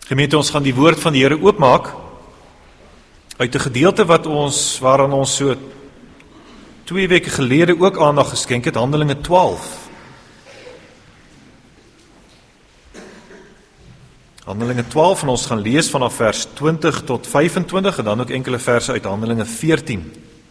Gemeente, ons gaan die woord van die Here oopmaak uit 'n gedeelte waaraan ons so 2 weke gelede ook aandag geskenk het, Handelinge 12. Handelinge 12 en ons gaan lees vanaf vers 20 tot 25 en dan ook enkele verse uit Handelinge 14.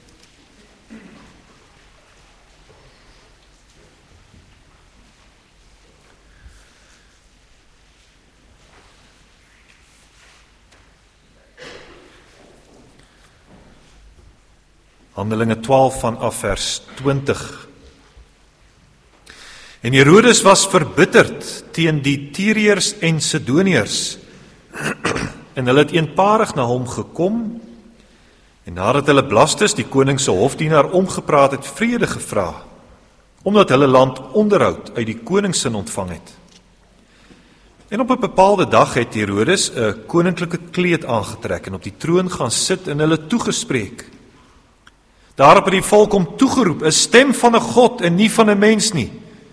Handelinge 12 vanaf vers 20. En Herodes was verbitterd teen die Tyriërs en Sidoniërs, en hulle het eenparig na hom gekom, en nadat hulle Blastus, die koning se hofdienaar, omgepraat het, vrede gevra, omdat hulle land onderhoud uit die koningssin ontvang het. En op 'n bepaalde dag het Herodes 'n koninklike kleed aangetrek en op die troon gaan sit en hulle toegespreek. Daarop het die volk hom toegeroep, 'n stem van 'n God en nie van 'n mens nie.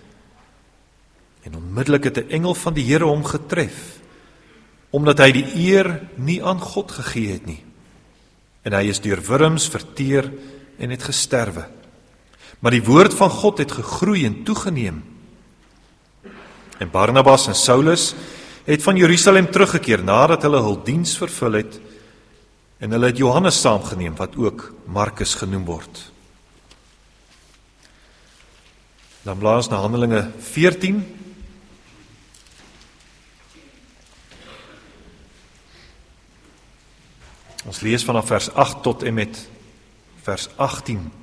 En onmiddellik het 'n engel van die Here hom getref, omdat hy die eer nie aan God gegee het nie. En hy is deur wurms verteer en het gesterwe. Maar die woord van God het gegroei en toegeneem. En Barnabas en Saulus het van Jerusalem teruggekeer nadat hulle hul diens vervul het, en hulle het Johannes saamgeneem, wat ook Markus genoem word. Dan blaas ons na Handelinge 14. Ons lees vanaf vers 8 tot en met vers 18.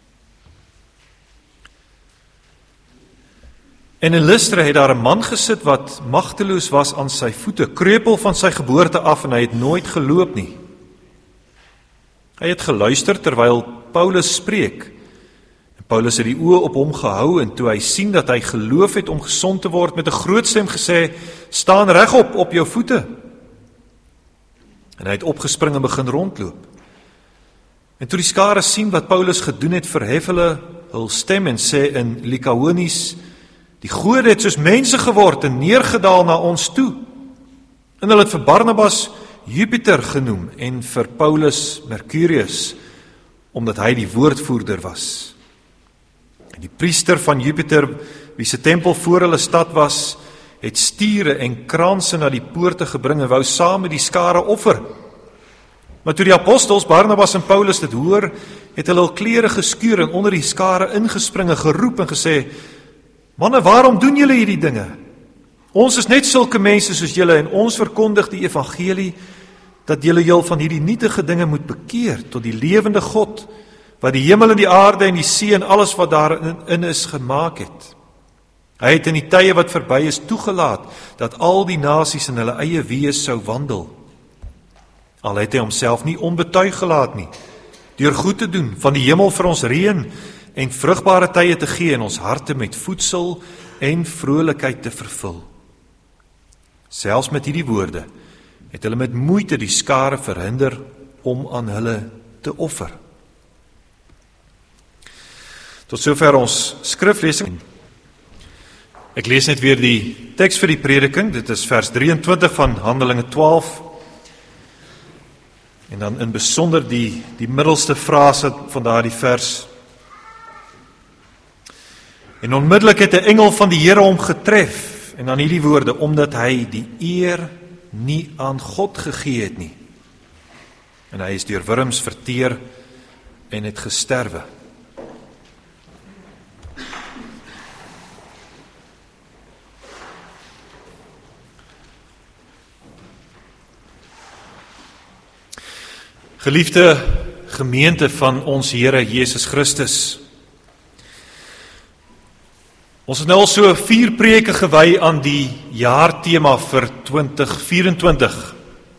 En in Lystra het daar 'n man gesit wat magteloos was aan sy voete, kreupel van sy geboorte af, en hy het nooit geloop nie. Hy het geluister terwyl Paulus spreek. En Paulus het die oë op hom gehou, en toe hy sien dat hy geloof het om gesond te word, met 'n groot stem gesê, "Staan regop op jou voete." En hy het opgespring en begin rondloop. En toe die skare sien wat Paulus gedoen het, verhef hulle hul stem en sê in Likaonies, "Die gode het soos mense geword en neergedaal na ons toe." En hulle het vir Barnabas Jupiter genoem en vir Paulus Mercurius, omdat hy die woordvoerder was. En die priester van Jupiter, wie se tempel voor hulle stad was, het stiere en kraanse na die poorte gebring en wou saam met die skare offer. Maar toe die apostels Barnabas en Paulus dit hoor, het hulle hul klere geskeur en onder die skare ingespring en geroep en gesê, "Manne, waarom doen julle hierdie dinge? Ons is net sulke mense soos julle en ons verkondig die evangelie, dat julle jul van hierdie nietige dinge moet bekeer tot die lewende God, wat die hemel en die aarde en die see en alles wat daarin is gemaak het. Hy het in die tye wat verby is toegelaat, dat al die nasies in hulle eie wees sou wandel. Al het hy homself nie onbetuig gelaat nie, deur goed te doen, van die hemel vir ons reën en vrugbare tye te gee en ons harte met voedsel en vrolikheid te vervul." Selfs met hierdie woorde het hulle met moeite die skare verhinder om aan hulle te offer. Tot sover ons skriflesing. Ek lees net weer die teks vir die prediking. Dit is vers 23 van Handelinge 12. En dan in besonder die middelste frase van daardie vers. En onmiddellik het 'n engel van die Here hom getref, en dan hierdie woorde, omdat hy die eer nie aan God gegee het nie. En hy is deur wurms verteer en het gesterwe. Geliefde gemeente van ons Here Jesus Christus, ons het nou al so 4 preke gewy aan die jaartema vir 2024.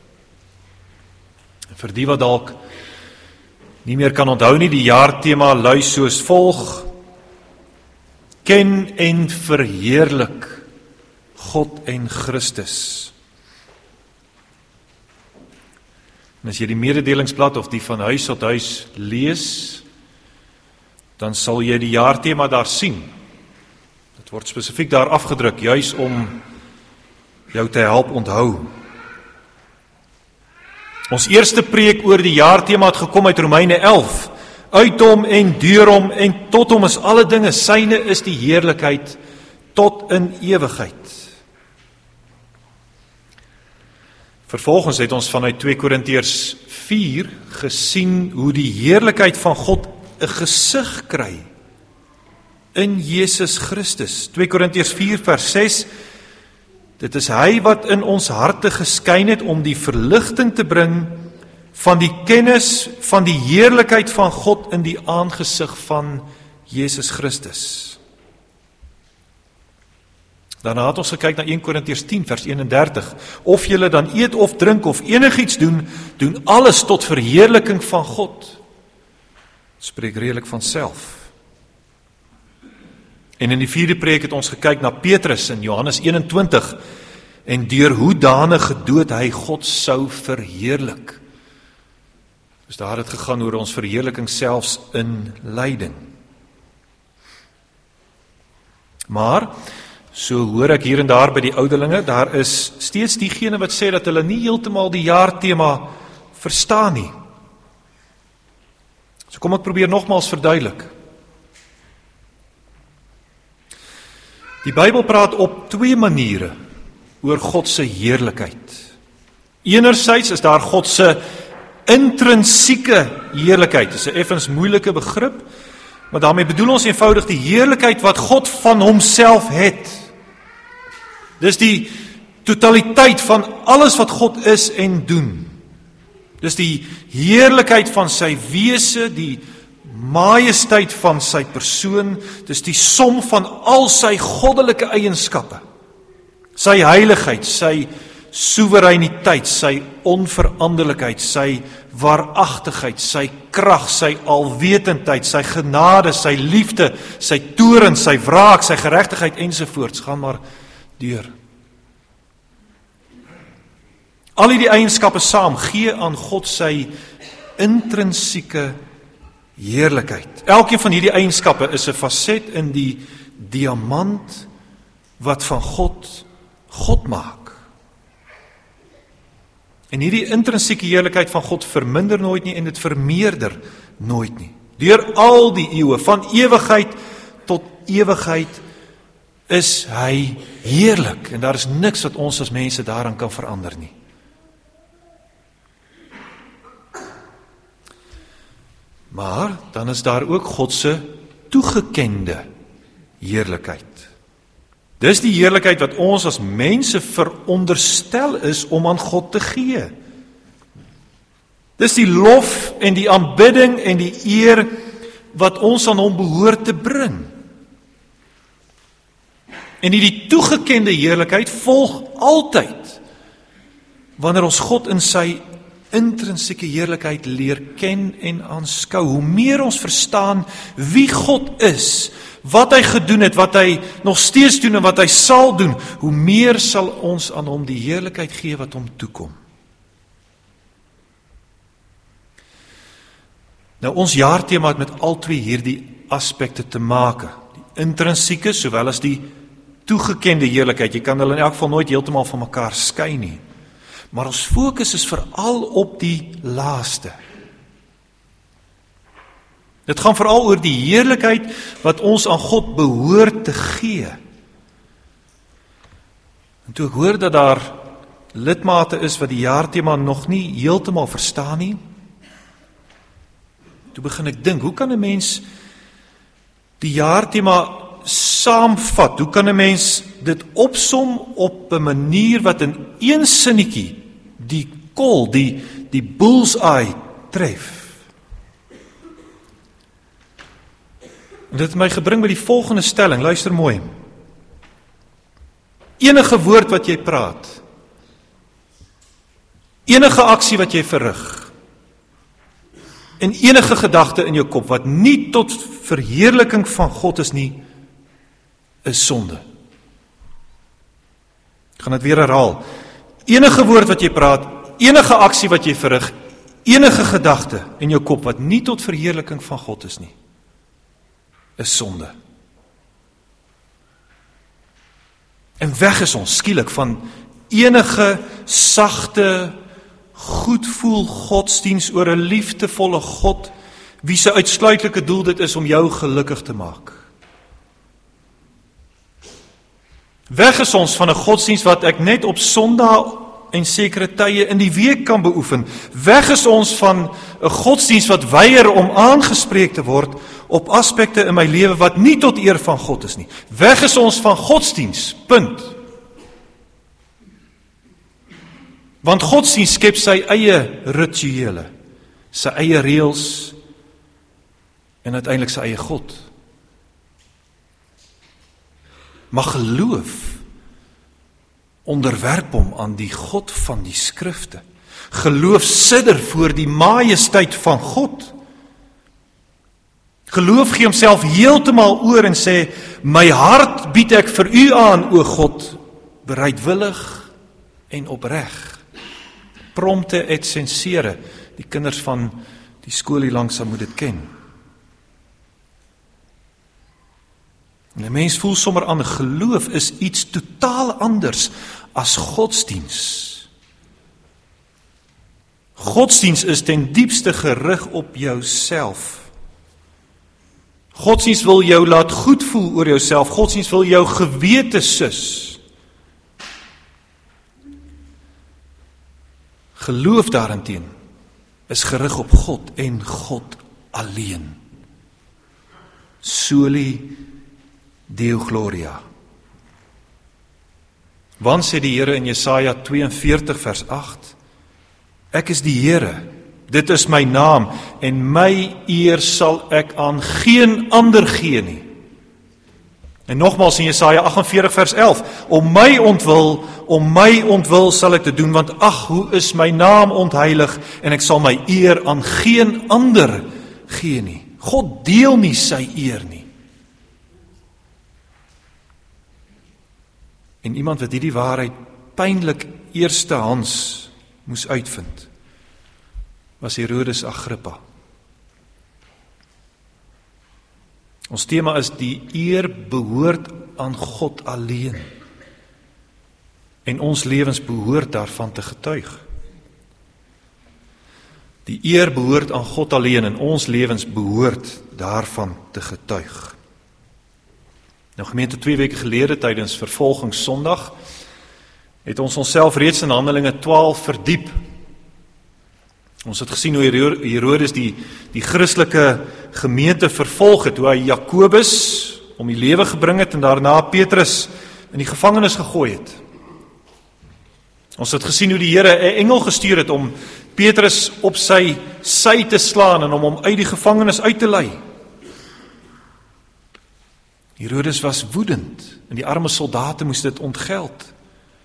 En vir die wat dalk nie meer kan onthou nie, die jaartema lui soos volg: Ken en verheerlik God en Christus. En as jy die mededelingsblad of die van huis tot huis lees, dan sal jy die jaartema daar sien. Dit word spesifiek daar afgedruk, juis om jou te help onthou. Ons eerste preek oor die jaartema het gekom uit Romeine 11. Uit hom en deur hom en tot hom is alle dinge, syne is die heerlikheid tot in ewigheid. Vervolgens het ons vanuit 2 Korintiërs 4 gesien hoe die heerlikheid van God 'n gesig kry in Jesus Christus. 2 Korintiërs 4 vers 6, dit is hy wat in ons harte geskyn het om die verligting te bring van die kennis van die heerlikheid van God in die aangesig van Jesus Christus. Daarna het ons gekyk na 1 Korintiërs 10 vers 31. Of julle dan eet of drink of enigiets doen, doen alles tot verheerliking van God. Spreek redelik van self. En in die 4de preek het ons gekyk na Petrus in Johannes 21 en deur hoedanige dood hy God sou verheerlik. Dus daar het gegaan oor ons verheerliking selfs in lyding. Maar so hoor ek hier en daar by die ouderlinge, daar is steeds diegene wat sê dat hulle nie heeltemal die jaartema verstaan nie. So kom ek probeer nogmaals verduidelik. Die Bybel praat op 2 maniere oor God se heerlikheid. Enerzijds is daar God se intrinsieke heerlikheid. Dit is 'n effens moeilike begrip, maar daarmee bedoel ons eenvoudig die heerlikheid wat God van homself het. Dis die totaliteit van alles wat God is en doen. Dis die heerlikheid van sy wese, die majesteit van sy persoon, dis die som van al sy goddelike eienskappe. Sy heiligheid, sy soewereiniteit, sy onveranderlikheid, sy waaragtigheid, sy krag, sy alwetendheid, sy genade, sy liefde, sy toorn, sy wraak, sy geregtigheid ensovoorts, gaan maar deur. Al die eienskappe saam gee aan God sy intrinsieke heerlikheid. Elkeen van hierdie eienskappe is 'n faset in die diamant wat van God maak. En hierdie intrinsieke heerlikheid van God verminder nooit nie en dit vermeerder nooit nie. Deur al die eeue, van ewigheid tot ewigheid, is hy heerlik. En daar is niks wat ons as mense daaraan kan verander nie. Maar dan is daar ook God se toegekende heerlikheid. Dis die heerlikheid wat ons as mense veronderstel is om aan God te gee. Dis die lof en die aanbidding en die eer wat ons aan hom behoort te bring. En hierdie toegekende heerlikheid volg altyd wanneer ons God in sy intrinsieke heerlikheid leer ken en aanskou. Hoe meer ons verstaan wie God is, wat hy gedoen het, wat hy nog steeds doen en wat hy sal doen, hoe meer sal ons aan hom die heerlikheid gee wat hom toekom. Nou ons jaartema het met al twee hierdie aspekte te maak. Die intrinsieke sowel as die toegekende heerlikheid. Jy kan hulle in elk geval nooit heeltemal van mekaar skei nie. Maar ons fokus is veral op die laaste. Dit gaan veral oor die heerlikheid wat ons aan God behoort te gee. En toe ek hoor dat daar lidmate is wat die jaartema nog nie heeltemal verstaan nie, toe begin ek dink, hoe kan 'n mens die jaartema saamvat? Hoe kan 'n mens dit opsom op 'n manier wat in een sinnetjie die kol, die bullseye tref? En dit het my gebring by die volgende stelling, luister mooi. Enige woord wat jy praat, enige aksie wat jy verrig, en enige gedagte in jou kop wat nie tot verheerliking van God is nie, is sonde. Ek gaan dit weer herhaal. Enige woord wat jy praat, enige aksie wat jy verrig, enige gedagte in jou kop wat nie tot verheerliking van God is nie, is sonde. En weg is ons skielik van enige sagte, goedvoel godsdiens oor 'n liefdevolle God, wie se uitsluitlike doel dit is om jou gelukkig te maak. Weg is ons van 'n godsdiens wat ek net op Sondag en sekere tye in die week kan beoefen. Weg is ons van 'n godsdiens wat weier om aangespreek te word op aspekte in my lewe wat nie tot eer van God is nie. Weg is ons van godsdiens, punt. Want godsdiens skep sy eie rituele, sy eie reëls en uiteindelik sy eie God. Maar geloof onderwerp hom aan die God van die skrifte. Geloof sidder voor die majesteit van God. Geloof gee homself heeltemal oor en sê, my hart bied ek vir u aan, o God, bereidwillig en opreg. Prompte et sincere, die kinders van die skool hier langs moet dit ken. En 'n mens voel sommer aan, geloof is iets totaal anders as godsdiens. Godsdiens is ten diepste gerig op jouself. Godsdiens wil jou laat goed voel oor jouself. Godsdiens wil jou gewete sus. Geloof daarenteen is gerig op God en God alleen. Soli Deo Gloria. Want sê die Here in Jesaja 42 vers 8, ek is die Here, dit is my naam, en my eer sal ek aan geen ander gee nie. En nogmaals in Jesaja 48 vers 11, om my ontwil sal ek dit doen, want ag, hoe is my naam ontheilig, en ek sal my eer aan geen ander gee nie. God deel nie sy eer nie. En iemand wat hierdie waarheid pynlik eerstehands moes uitvind, was Herodes Agrippa. Ons tema is die eer behoort aan God alleen. En ons lewens behoort daarvan te getuig. Die eer behoort aan God alleen en ons lewens behoort daarvan te getuig. Nou gemeente, 2 weke gelede tydens vervolgingssondag het ons onsself reeds in Handelinge 12 verdiep. Ons het gesien hoe Herodes die Christelike gemeente vervolg het, hoe hy Jakobus om die lewe gebring het en daarna Petrus in die gevangenis gegooi het. Ons het gesien hoe die Here 'n engel gestuur het om Petrus op sy sy te slaan en om hom uit die gevangenis uit te lei. Herodes was woedend en die arme soldate moes dit ontgeld.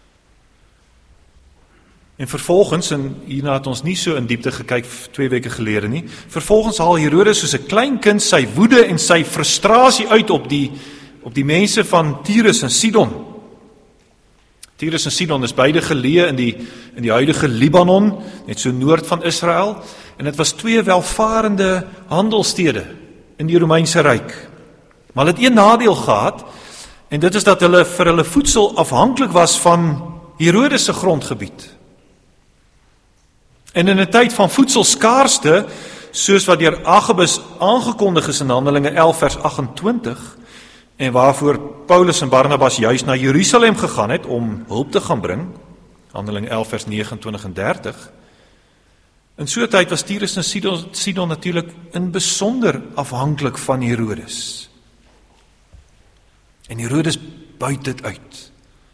En vervolgens, en hierna het ons nie so in diepte gekyk 2 weke gelede nie, vervolgens haal Herodes soos 'n klein kind sy woede en sy frustrasie uit op die mense van Tyrus en Sidon. Tyrus en Sidon is beide geleë in die huidige Libanon, net so noord van Israel, en dit was 2 welvarende handelsstede in die Romeinse ryk. Maar hulle het een nadeel gehad, en dit is dat hulle vir hulle voedsel afhanklik was van Herodes se grondgebied. En in 'n tyd van voedselskaarste, soos wat deur Agabus aangekondig is in Handelinge 11 vers 28, en waarvoor Paulus en Barnabas juis na Jerusalem gegaan het om hulp te gaan bring, Handelinge 11 vers 29 en 30, in so 'n tyd was Tyrus en Sidon natuurlik in besonder afhanklik van Herodes. En Herodes buit dit uit.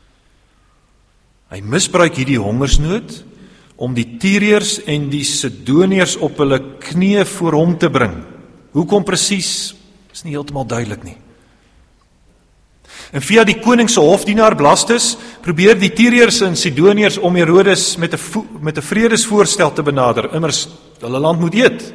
Hy misbruik hierdie hongersnood om die Tyriërs en die Sidoniërs op hulle knieë voor hom te bring. Hoekom presies, is nie heeltemal duidelik nie. En via die koning se hofdienaar Blastus probeer die Tyriërs en Sidoniërs om Herodes met 'n vredesvoorstel te benader, immers hulle land moet eet.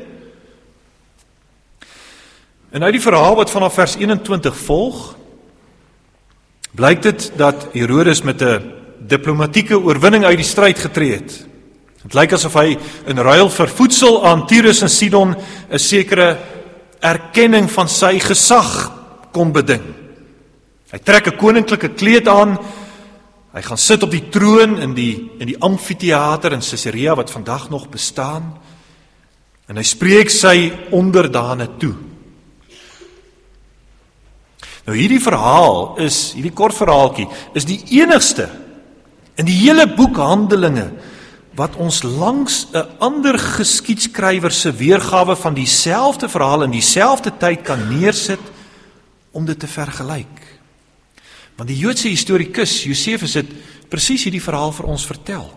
En uit die verhaal wat vanaf vers 21 volg, blyk dit dat Herodes met 'n diplomatieke oorwinning uit die stryd getree het. Het lyk asof hy in ruil vir voedsel aan Tyrus en Sidon 'n sekere erkenning van sy gesag kon beding. Hy trek 'n koninklike kleed aan, Hy gaan sit op die troon in die amfitheater in Caesarea wat vandag nog bestaan, en hy spreek sy onderdane toe. Nou hierdie kort verhaaltjie, is die enigste in die hele boek Handelinge wat ons langs 'n ander geskiedskrywer se weergawe van dieselfde verhaal in dieselfde tyd kan neersit om dit te vergelyk. Want die Joodse historikus Josefus het presies hierdie verhaal vir ons vertel.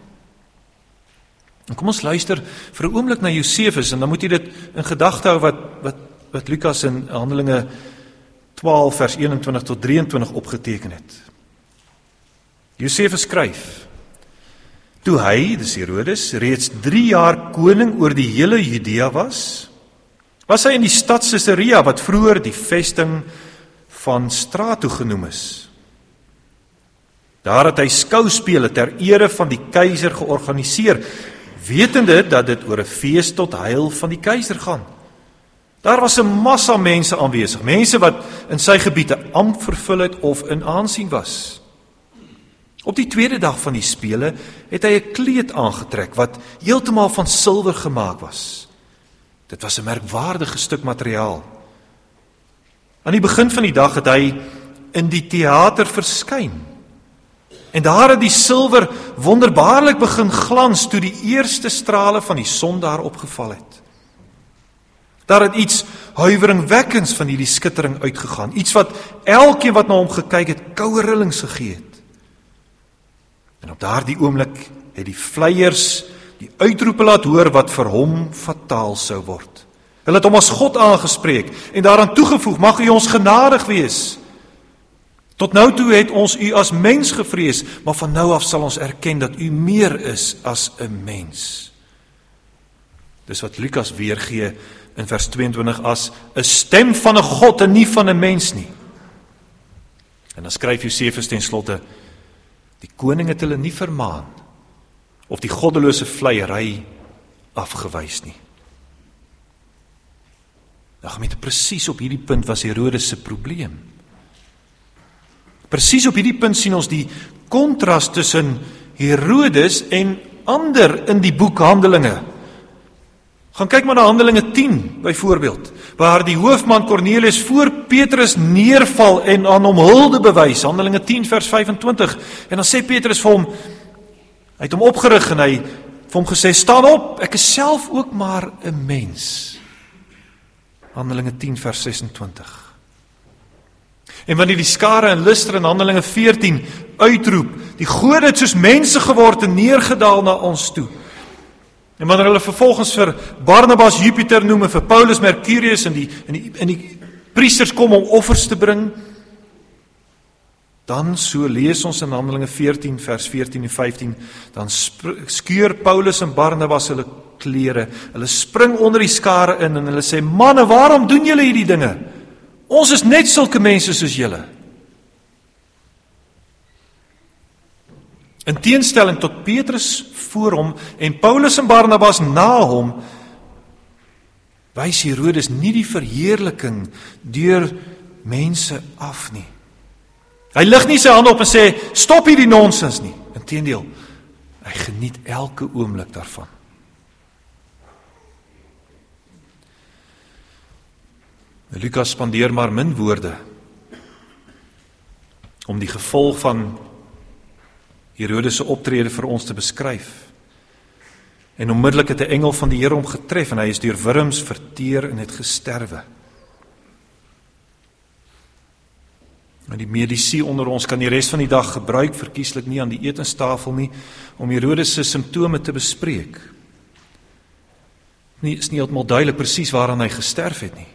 En kom ons luister vir 'n oomblik na Josefus, en dan moet jy dit in gedagte hou wat Lukas in Handelinge 12 vers 21 tot 23 opgeteken het. Josefus skryf: Toe hy, dis Herodes, reeds 3 jaar koning oor die hele Judea was hy in die stad Caesarea wat vroeër die vesting van Strato genoem is. Daar het hy skouspele ter ere van die keiser georganiseer, wetende dat dit oor 'n fees tot heil van die keiser gaan. Daar was 'n massa mense aanwesig, mense wat in sy gebied 'n ampt vervul het of in aansien was. Op die tweede dag van die spele het hy 'n kleed aangetrek wat heeltemal van silwer gemaak was. Dit was 'n merkwaardige stuk materiaal. Aan die begin van die dag het hy in die teater verskyn. En daar het die silwer wonderbaarlik begin glans toe die eerste strale van die son daarop geval het. Daar het iets huiweringwekkends van hierdie skittering uitgegaan, iets wat elkeen wat na hom gekyk het, koue rillings gegee het. En op daardie oomblik het die vleiers die uitroepe laat hoor wat vir hom fataal sou word. Hulle het hom as God aangespreek en daaraan toegevoeg: mag u ons genadig wees. Tot nou toe het ons u as mens gevrees, maar van nou af sal ons erken dat u meer is as 'n mens. Dis wat Lukas weergee in vers 22 as 'n stem van 'n God en nie van 'n mens nie. En dan skryf Josefus ten slotte: die koning het hulle nie vermaan of die goddelose vleiery afgewys nie. Nou, gemeente, presies op hierdie punt was Herodes se probleem. Presies op hierdie punt sien ons die kontras tussen Herodes en ander in die boek Handelinge. Gaan kyk maar na Handelinge 10 byvoorbeeld, waar die hoofman Cornelius voor Petrus neerval en aan hom hulde bewys. Handelinge 10 vers 25. En dan sê Petrus vir hom, hy het hom opgerig en hy vir hom gesê: staan op, ek is self ook maar 'n mens. Handelinge 10 vers 26. En wanneer die skare in Lystra in Handelinge 14 uitroep: die Gode het soos mense geword en neergedaal na ons toe. En wanneer hulle vervolgens vir Barnabas Jupiter noem en vir Paulus Mercurius en die priesters kom om offers te bring, dan, so lees ons in Handelinge 14 vers 14 en 15, dan skeur Paulus en Barnabas hulle klere, hulle spring onder die skare in en hulle sê: manne, waarom doen julle hierdie dinge? Ons is net sulke mense soos julle. In teenstelling tot Petrus voor hom en Paulus en Barnabas na hom, wys Herodes nie die verheerliking deur mense af nie. Hy lig nie sy hande op en sê: stop hierdie nonsens nie. Inteendeel, hy geniet elke oomblik daarvan. Lukas spandeer maar min woorde om die gevolg van Herodes se optrede vir ons te beskryf. En onmiddellik het 'n engel van die Here hom getref en hy is deur wurms verteer en het gesterwe. En die mediese onder ons kan die res van die dag gebruik, verkieslik nie aan die etenstafel nie, om Herodes se simptome te bespreek. Nie is nie heeltemal duidelik presies waaraan hy gesterf het nie.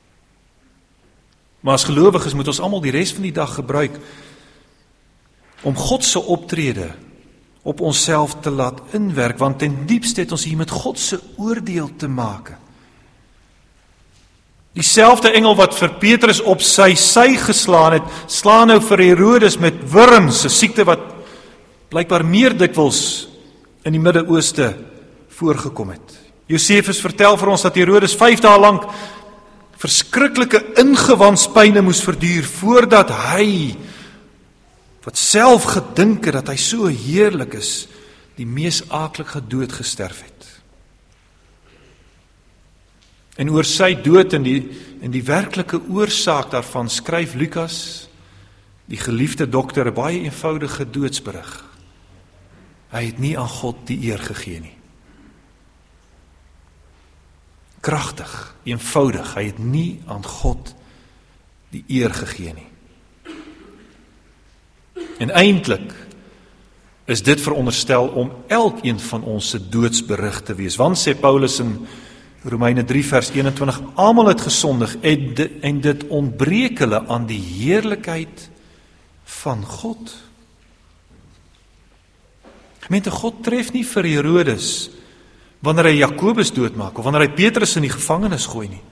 Maar as gelowiges moet ons almal die res van die dag gebruik om God se optrede op onsself te laat inwerk, want ten diepste het ons hier met God se oordeel te maak. Dieselfde engel wat vir Petrus op sy sy geslaan het, slaan nou vir Herodes met wurms, 'n siekte wat blykbaar meer dikwels in die Midde-Ooste voorgekom het. Josefus vertel vir ons dat Herodes 5 dae lank verskriklike ingewandspyne moes verduur voordat hy wat self gedink het dat hy so heerlik is, die mees aaklige dood gesterf het. En oor sy dood en die werklike oorsaak daarvan skryf Lukas, die geliefde dokter, 'n baie eenvoudige doodsberig. Hy het nie aan God die eer gegee nie. Kragtig, eenvoudig, hy het nie aan God die eer gegee nie. En eintlik is dit veronderstel om elkeen van ons se doodsberig te wees. Want sê Paulus in Romeine 3 vers 21, almal het gesondig en dit ontbreek hulle aan die heerlikheid van God. Gemeente, God tref nie vir Herodes wanneer hy Jakobus doodmaak of wanneer hy Petrus in die gevangenis gooi nie.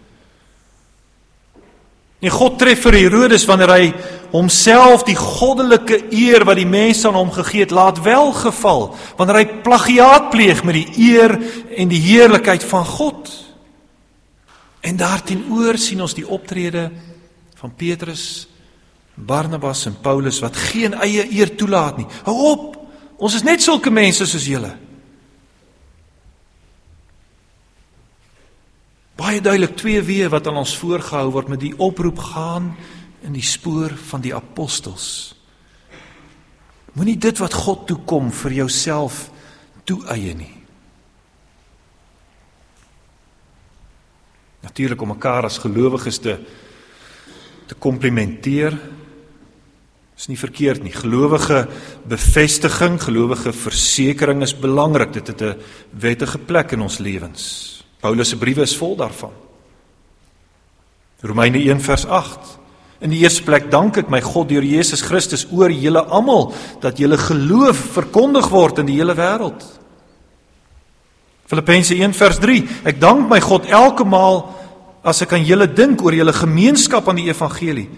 En God tref vir Herodes wanneer hy homself die goddelike eer wat die mense aan hom gegee het, laat welgeval, wanneer hy plagiaat pleeg met die eer en die heerlikheid van God. En daarteenoor sien ons die optrede van Petrus, Barnabas en Paulus wat geen eie eer toelaat nie. Hou op, ons is net sulke mense soos julle. Baie duidelik 2 weë wat aan ons voorgehou word met die oproep gaan in die spoor van die apostels. Moenie dit wat God toekom vir jouself toeëie nie. Natuurlik om mekaar as gelowiges te komplimenteer, is nie verkeerd nie. Gelowige bevestiging, gelowige versekering is belangrik. Dit het 'n wettige plek in ons lewens. Paulus se briewe is vol daarvan. Romeine 1 vers 8. In die eerste plek dank ek my God deur Jesus Christus oor julle almal, dat julle geloof verkondig word in die hele wêreld. Filippense 1 vers 3. Ek dank my God elke maal as ek aan julle dink oor julle gemeenskap aan die evangelie.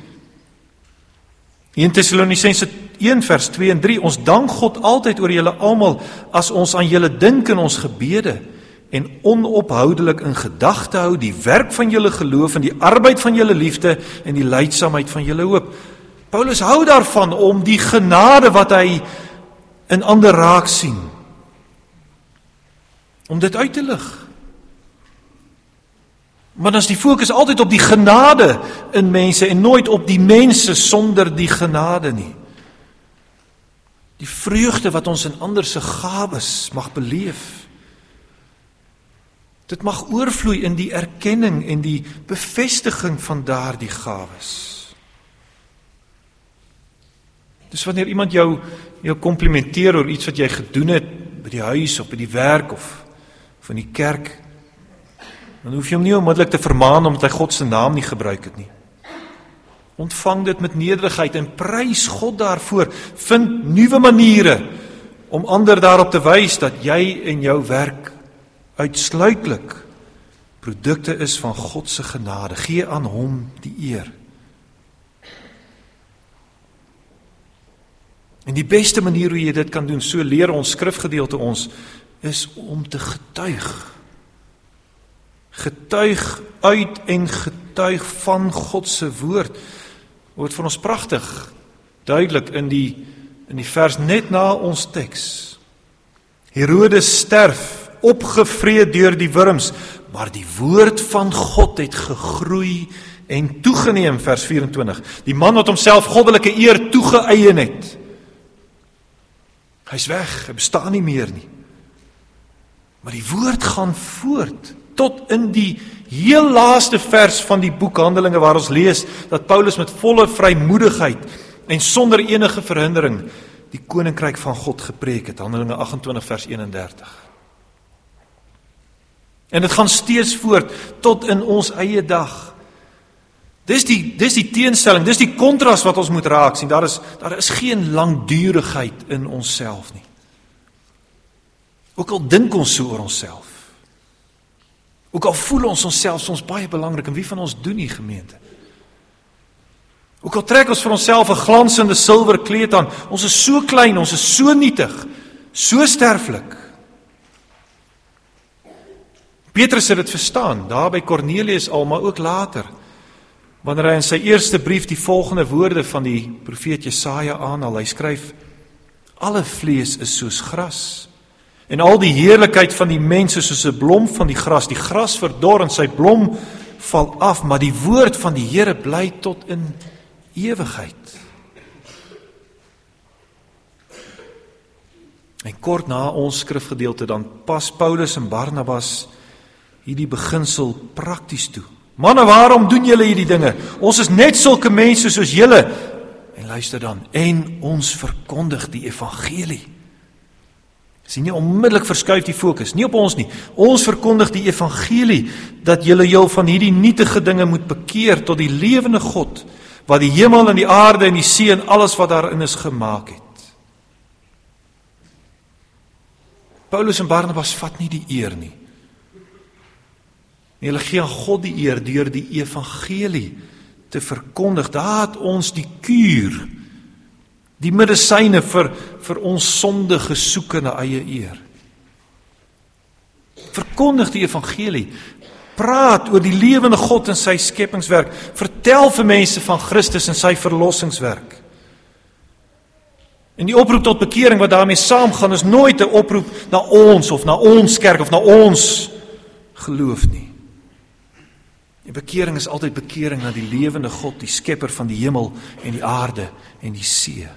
1 Tessalonisense 1 vers 2 en 3. Ons dank God altyd oor julle almal as ons aan julle dink in ons gebede en onophoudelik in gedagte hou die werk van julle geloof en die arbeid van julle liefde en die lydsaamheid van julle hoop. Paulus hou daarvan om die genade wat hy in ander raak sien, om dit uit te lig. Maar dan is die fokus altyd op die genade in mense en nooit op die mense sonder die genade nie. Die vreugde wat ons in ander se gawes mag beleef, dit mag oorvloei in die erkenning en die bevestiging van daardie gawes. Dus wanneer iemand jou komplimenteer oor iets wat jy gedoen het by die huis of by die werk of in die kerk, dan hoef jy hom nie onmiddellik te vermaan omdat hy God se naam nie gebruik het nie. Ontvang dit met nederigheid en prys God daarvoor. Vind nuwe maniere om ander daarop te wys dat jy en jou werk uitsluitlik produkte is van God se genade. Gee aan hom die eer. En die beste manier hoe jy dit kan doen, so leer ons skrifgedeelte ons, is om te getuig. Getuig uit en getuig van God se woord. Word vir ons pragtig, duidelik in die vers net na ons teks. Herodes sterf, opgevreet deur die wurms, maar die woord van God het gegroei en toegeneem, vers 24. Die man wat homself goddelike eer toegeëien het, hy's weg, hy bestaan nie meer nie. Maar die woord gaan voort, tot in die heel laaste vers van die boek Handelinge, waar ons lees, dat Paulus met volle vrymoedigheid en sonder enige verhindering die koninkryk van God gepreek het, Handelinge 28 vers 31. En dit gaan steeds voort, tot in ons eie dag. Dis die teenstelling, dis die kontras wat ons moet raak sien. Daar is geen langdurigheid in onsself nie. Ook al dink ons so oor onsself. Ook al voel ons onsself soms baie belangrik, en wie van ons doen nie, gemeente? Ook al trek ons vir onsself 'n glansende silwer kleed aan, ons is so klein, ons is so nietig, so sterflik. Petrus het dit verstaan, daar by Kornelius al, maar ook later. wanneer hy in sy eerste brief die volgende woorde van die profeet Jesaja aanhaal. Hy skryf: alle vlees is soos gras, en al die heerlikheid van die mens is soos 'n blom van die gras verdor en sy blom val af, maar die woord van die Here bly tot in ewigheid. En kort na ons skrifgedeelte dan pas Paulus en Barnabas hierdie beginsel prakties toe. Manne, waarom doen julle hierdie dinge? Ons is net sulke mense soos julle. En luister dan, en ons verkondig die evangelie. Sien nie, onmiddellik verskuif die fokus, nie op ons nie. Ons verkondig die evangelie, dat julle jou van hierdie nietige dinge moet bekeer tot die lewende God, wat die hemel en die aarde en die see en alles wat daarin is gemaak het. Paulus en Barnabas vat nie die eer nie. Nee, hulle gee aan God die eer deur die evangelie te verkondig. Daar het ons die kuur, die medisyne vir ons sondige soeke na eie eer. Verkondig die evangelie. Praat oor die lewende God en sy skepingswerk. Vertel vir mense van Christus en sy verlossingswerk. En die oproep tot bekering wat daarmee saamgaan is nooit 'n oproep na ons of na ons kerk of na ons geloof nie. Die bekering is altyd bekering na die lewende God, die skepper van die hemel en die aarde en die see.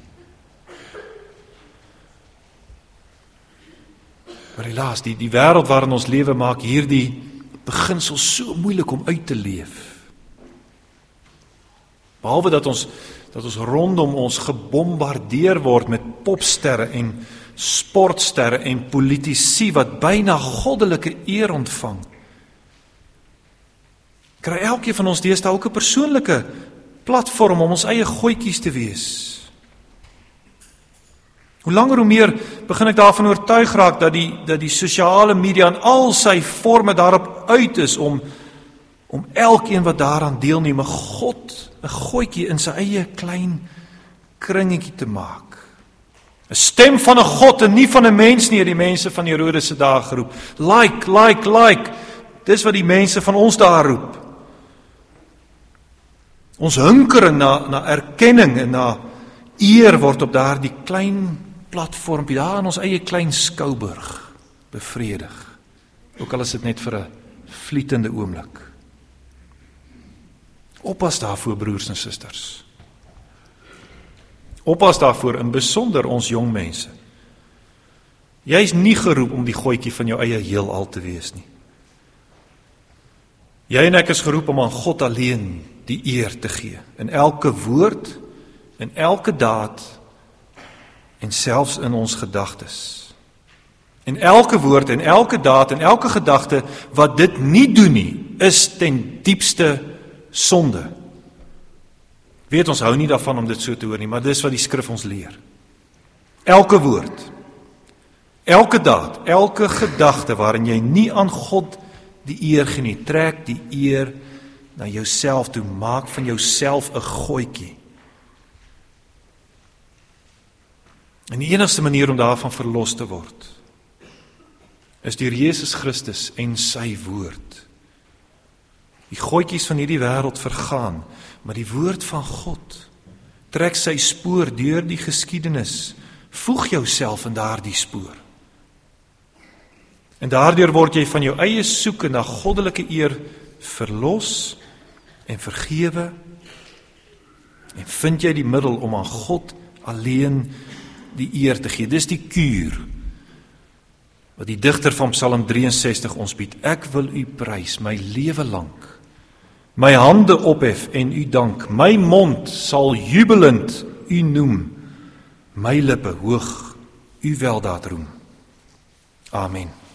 Maar helaas, die wêreld waarin ons lewe maak hierdie beginsel so moeilik om uit te leef. Behalwe dat ons rondom ons gebombardeer word met popsterre en sportsterre en politici wat byna goddelike eer ontvang. Kry elkeen van ons deesdae ook 'n persoonlike platform om ons eie goetjies te wees. Hoe langer hoe meer begin ek daarvan oortuig raak dat die sosiale media in al sy forme daarop uit is om elkeen wat daaraan deelneem 'n goetjie in sy eie klein kringetjie te maak. 'n Stem van 'n God en nie van 'n mens nie, het die mense van Herodes se dae geroep. Like. Dis wat die mense van ons daar roep. Ons hinkering na erkenning en na eer word op daardie klein platformpie, daar in ons eie klein skouburg bevredig. Ook al is dit net vir 'n vlietende oomblik. Oppas daarvoor, broers en susters. Oppas daarvoor, in besonder ons jong mense. Jy is nie geroep om die goetjie van jou eie heelal te wees nie. Jy en ek is geroep om aan God alleen die eer te gee, in elke woord, in elke daad, en selfs in ons gedagtes. En elke woord, en elke daad, en elke gedagte, wat dit nie doen nie, is ten diepste sonde. Weet, ons hou nie daarvan om dit so te hoor nie, maar dis wat die skrif ons leer. Elke woord, elke daad, elke gedagte waarin jy nie aan God die eer gee nie, trek die eer na jouself toe, maak van jouself 'n goetjie. En die enigste manier om daarvan verlos te word, is deur Jesus Christus en sy woord. Die goetjies van hierdie wêreld vergaan, maar die woord van God trek sy spoor deur die geskiedenis. Voeg jouself in daardie spoor. En daardeur word jy van jou eie soeke na goddelike eer verlos en vergewe, en vind jy die middel om aan God alleen die eer te gee. Dis die kuur wat die digter van Psalm 63 ons bied. Ek wil u prys my lewe lank, my hande ophef en u dank, my mond sal jubelend u noem, my lippe hoog u weldaad roem. Amen.